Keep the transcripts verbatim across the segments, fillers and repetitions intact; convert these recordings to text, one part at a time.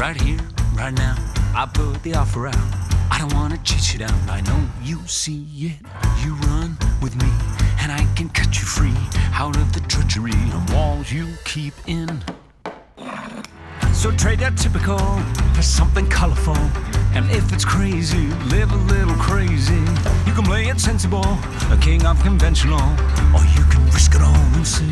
Right here, right now, I put the offer out. I don't wanna chase you down, I know you see it. You run with me, and I can cut you free out of the treachery and walls you keep in. So trade that typical for something colorful. And if it's crazy, live a little crazy. You can play it sensible, a king of conventional, or you can risk it all and see.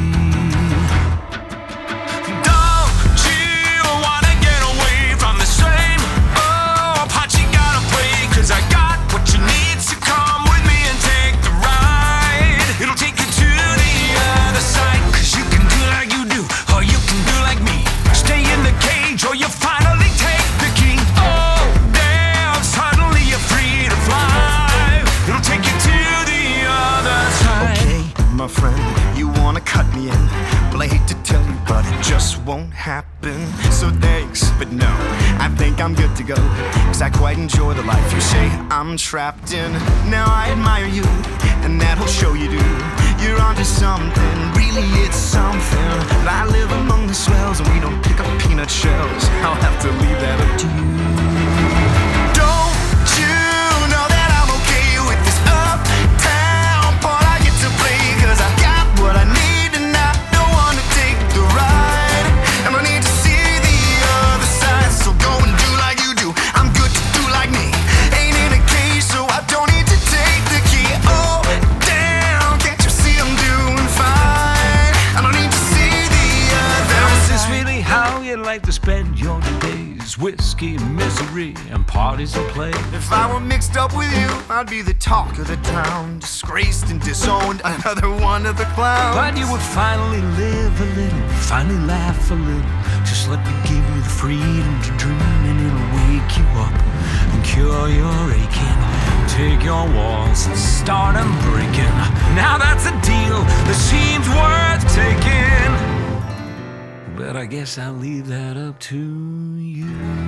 Don't you wanna get away from the same old pot you gotta play? Cause I got what you need, so come with me and take the ride. It'll take you to the other side. Cause you can do like you do, or you can do like me. Stay in the cage, or you finally take the key. Oh, damn, suddenly you're free to fly. It'll take you to the other side. Okay, my friend, you wanna cut me in, well, I hate to tell you, but it just won't happen. So thanks, but no, I think I'm good to go, cause I quite enjoy the life you say I'm trapped in. Now I admire you, and that'll show you do. You're onto something, really it's something. But I live among the swells, and we don't pick up peanut shells. I'll have to leave that up to you. Don't you know that I'm okay with this uptown part I get to play? Cause I got what I need, and I don't wanna take the ride. And I need to see the other side. So go and do like you do, I'm good to do like me. Ain't in a cage, so I don't need to take the key. Oh, damn, can't you see I'm doing fine? I don't need to see the other Now, is side. this really how you like to spend your days? Whiskey, misery, and parties and play. If I were mixed up with you, I'd be the talk of the town, disgraced and disowned, another one of the clowns. But you would finally live a little, finally laugh a little. Just let me give you the freedom to dream, and it'll wake you up and cure your aching. Take your walls and start them breaking. Now that's a deal that seems worth taking. But I guess I'll leave that up to you.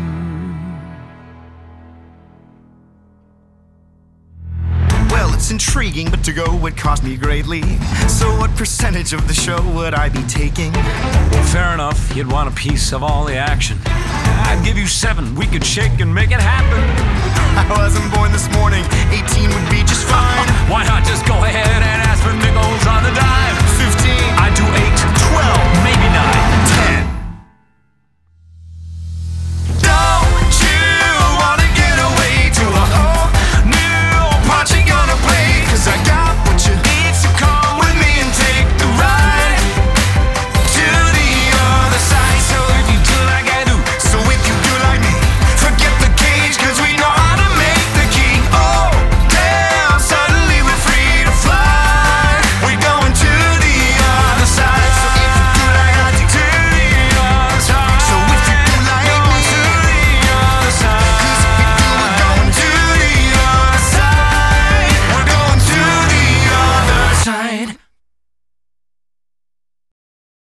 Well, it's intriguing, but to go would cost me greatly. So what percentage of the show would I be taking? Well, fair enough, you'd want a piece of all the action. I'd give you seven, we could shake and make it happen. I wasn't born this morning, eighteen would be just fine. Why